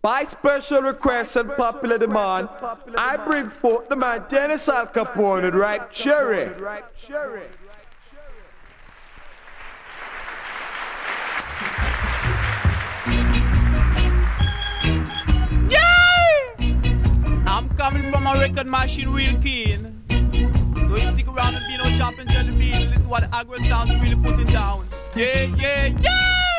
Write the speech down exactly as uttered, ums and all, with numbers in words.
By special request and popular demand, I bring forth the man Dennis Al Capone and Ripe Cherry. I'm coming from a record machine real keen. So you stick around and be no chopping jelly bean. This is what the agro sound really putting down. Yeah, yeah, yeah!